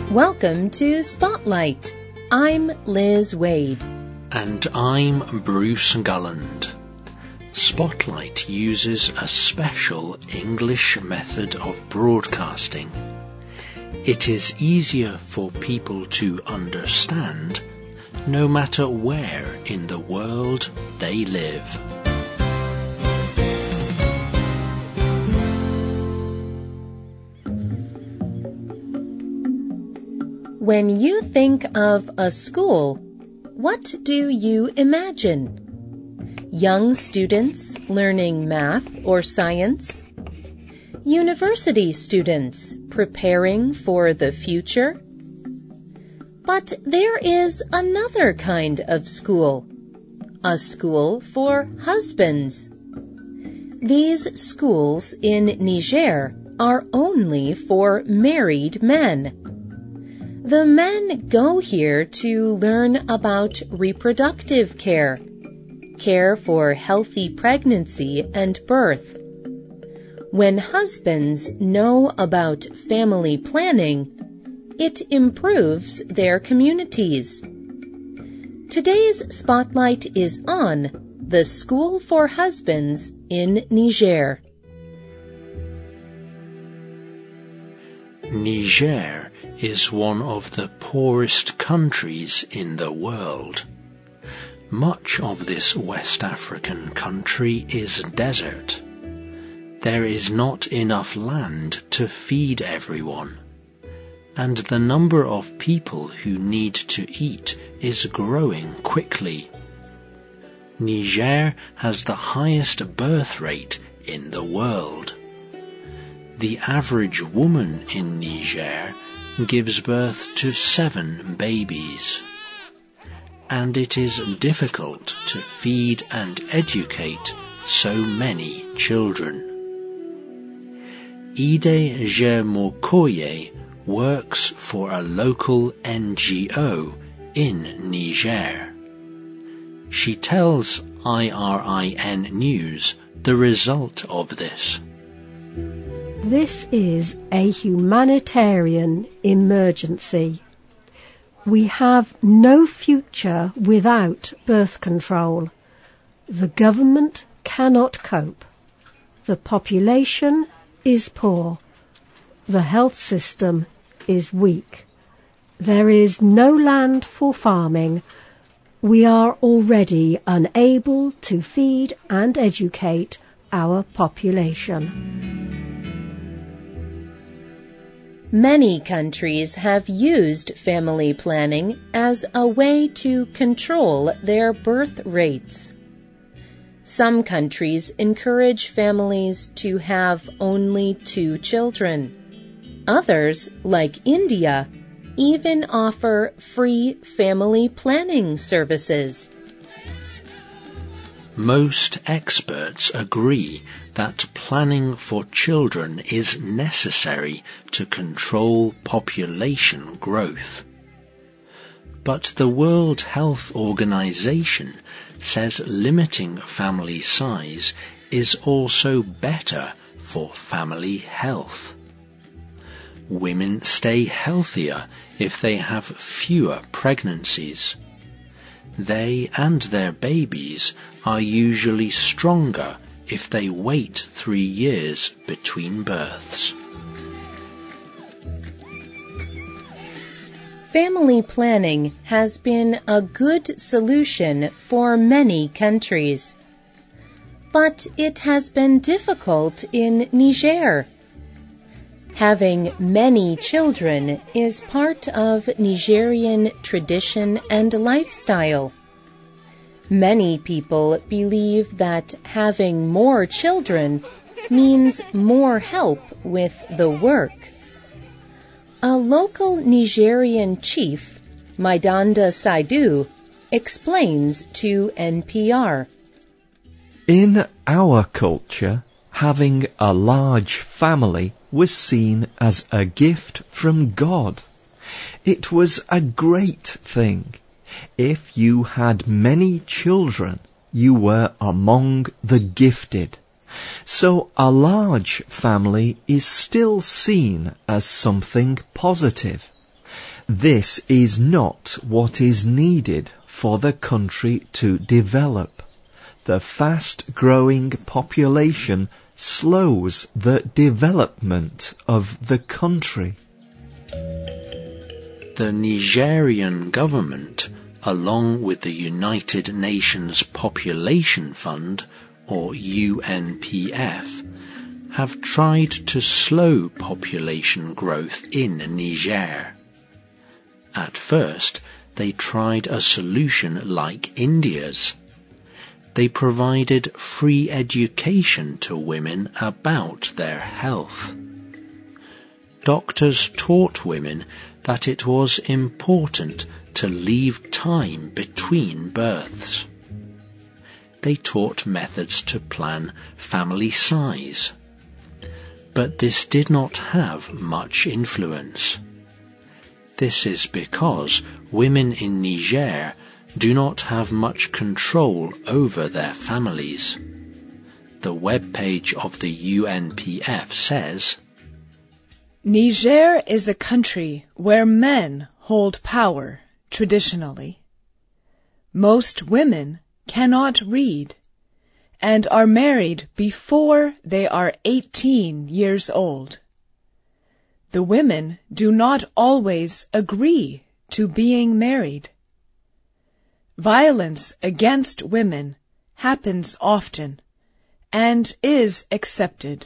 Welcome to Spotlight. I'm Liz Wade. And I'm Bruce Gulland. Spotlight uses a special English method of broadcasting. It is easier for people to understand, no matter where in the world they live. When you think of a school, what do you imagine? Young students learning math or science? University students preparing for the future? But there is another kind of school, a school for husbands. These schools in Niger are only for married men. The men go here to learn about reproductive care, care for healthy pregnancy and birth. When husbands know about family planning, it improves their communities. Today's spotlight is on the School for Husbands in Niger. Niger is one of the poorest countries in the world. Much of this West African country is desert. There is not enough land to feed everyone, and the number of people who need to eat is growing quickly. Niger has the highest birth rate in the world. The average woman in Niger gives birth to 7 babies. And it is difficult to feed and educate so many children. Ide Germokoye works for a local NGO in Niger. She tells IRIN News the result of this. This is a humanitarian emergency. We have no future without birth control. The government cannot cope. The population is poor. The health system is weak. There is no land for farming. We are already unable to feed and educate our population. Many countries have used family planning as a way to control their birth rates. Some countries encourage families to have only 2 children. Others, like India, even offer free family planning services. Most experts agree that planning for children is necessary to control population growth. But the World Health Organization says limiting family size is also better for family health. Women stay healthier if they have fewer pregnancies. They and their babies are usually stronger if they wait 3 years between births. Family planning has been a good solution for many countries. But it has been difficult in Niger. Having many children is part of Nigerian tradition and lifestyle. Many people believe that having more children means more help with the work. A local Nigerian chief, Maidanda Saidu, explains to NPR. In our culture, having a large family was seen as a gift from God. It was a great thing. If you had many children, you were among the gifted. So a large family is still seen as something positive. This is not what is needed for the country to develop. The fast-growing population slows the development of the country. The Nigerian government, along with the United Nations Population Fund, or UNPF, have tried to slow population growth in Niger. At first, they tried a solution like India's. They provided free education to women about their health. Doctors taught women that it was important to leave time between births. They taught methods to plan family size. But this did not have much influence. This is because women in Niger do not have much control over their families. The web page of the UNPF says, Niger is a country where men hold power traditionally. Most women cannot read and are married before they are 18 years old. The women do not always agree to being married. Violence against women happens often and is accepted.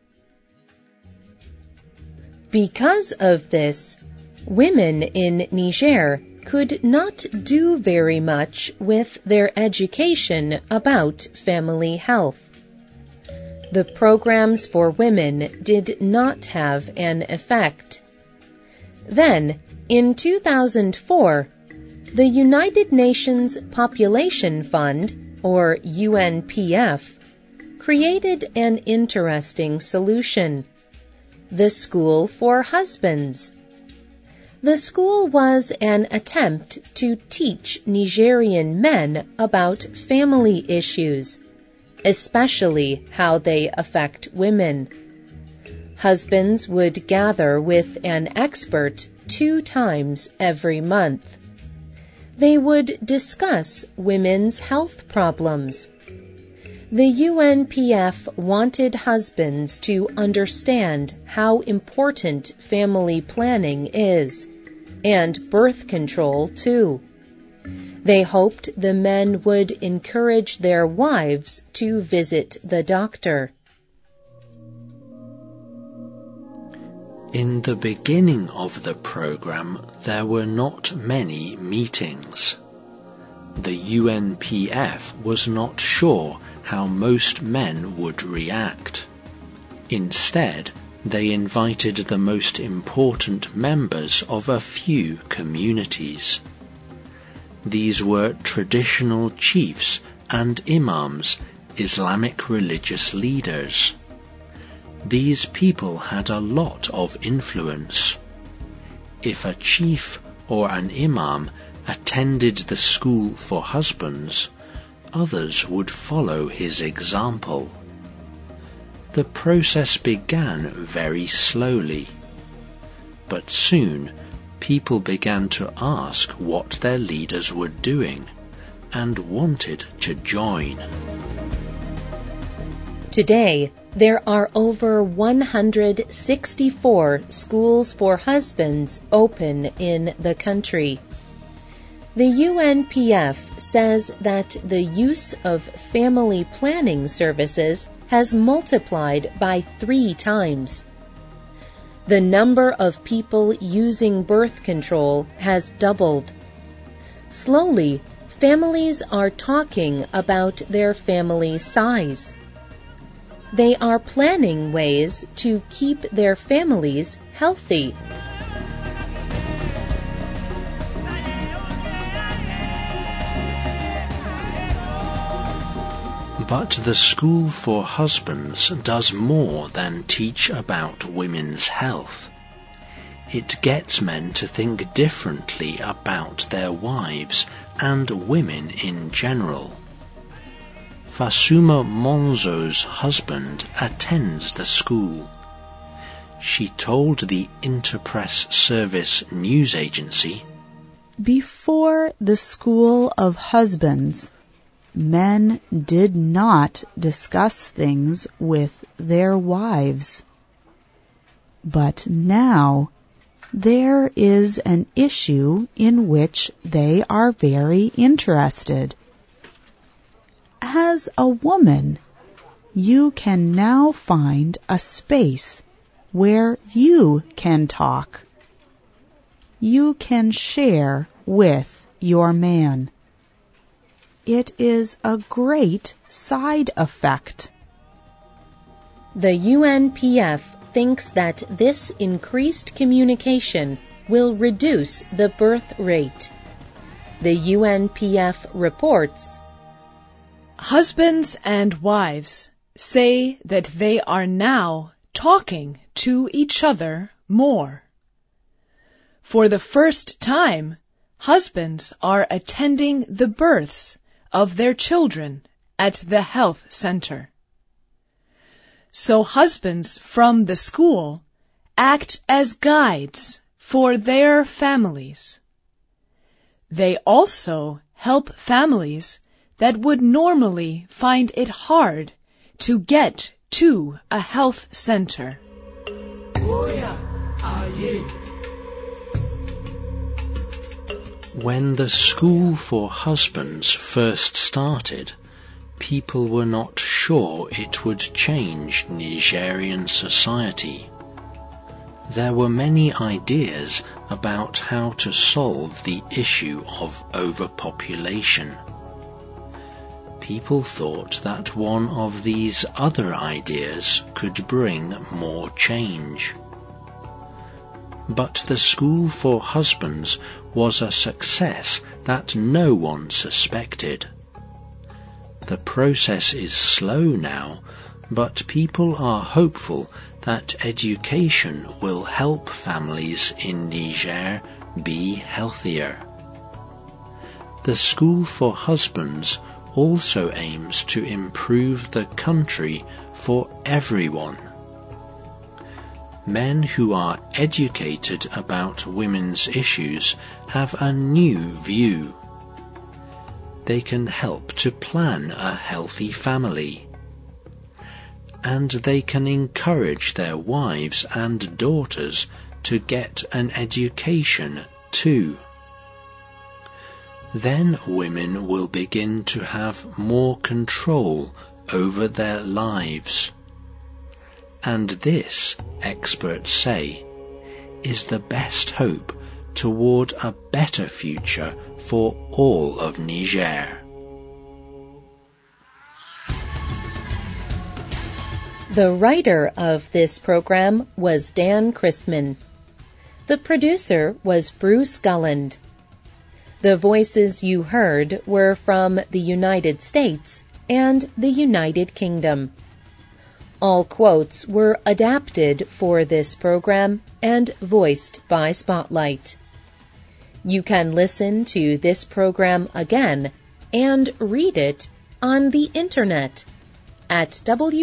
Because of this, women in Niger could not do very much with their education about family health. The programs for women did not have an effect. Then, in 2004, the United Nations Population Fund, or UNPF, created an interesting solution: the School for Husbands. The school was an attempt to teach Nigerian men about family issues, especially how they affect women. Husbands would gather with an expert 2 times every month. They would discuss women's health problems. The UNPF wanted husbands to understand how important family planning is, and birth control too. They hoped the men would encourage their wives to visit the doctor. In the beginning of the program, there were not many meetings. The UNPF was not sure how most men would react. Instead, they invited the most important members of a few communities. These were traditional chiefs and imams, Islamic religious leaders. These people had a lot of influence. If a chief or an imam attended the school for husbands, others would follow his example. The process began very slowly, but soon people began to ask what their leaders were doing and wanted to join. Today, there are over 164 schools for husbands open in the country. The UNPF says that the use of family planning services has multiplied by 3 times. The number of people using birth control has doubled. Slowly, families are talking about their family size. They are planning ways to keep their families healthy. But the School for Husbands does more than teach about women's health. It gets men to think differently about their wives and women in general. Fasuma Monzo's husband attends the school. She told the Interpress Service news agency, "Before the School of Husbands, men did not discuss things with their wives. But now there is an issue in which they are very interested. As a woman, you can now find a space where you can talk. You can share with your man. It is a great side effect." The UNPF thinks that this increased communication will reduce the birth rate. The UNPF reports, Husbands and wives say that they are now talking to each other more. For the first time, husbands are attending the births of their children at the health center. So husbands from the school act as guides for their families. They also help families that would normally find it hard to get to a health center. When the School for Husbands first started, people were not sure it would change Nigerian society. There were many ideas about how to solve the issue of overpopulation. People thought that one of these other ideas could bring more change. But the School for Husbands was a success that no one suspected. The process is slow now, but people are hopeful that education will help families in Niger be healthier. The School for Husbands also aims to improve the country for everyone. Men who are educated about women's issues have a new view. They can help to plan a healthy family. And they can encourage their wives and daughters to get an education too. Then women will begin to have more control over their lives. And this, experts say, is the best hope toward a better future for all of Niger. The writer of this program was Dan Christman. The producer was Bruce Gulland. The voices you heard were from the United States and the United Kingdom. All quotes were adapted for this program and voiced by Spotlight. You can listen to this program again and read it on the Internet at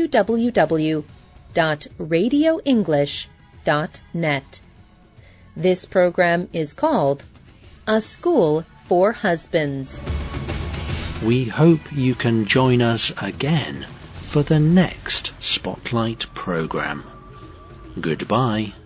www.radioenglish.net. This program is called A School for Husbands. We hope you can join us again for the next Spotlight program. Goodbye.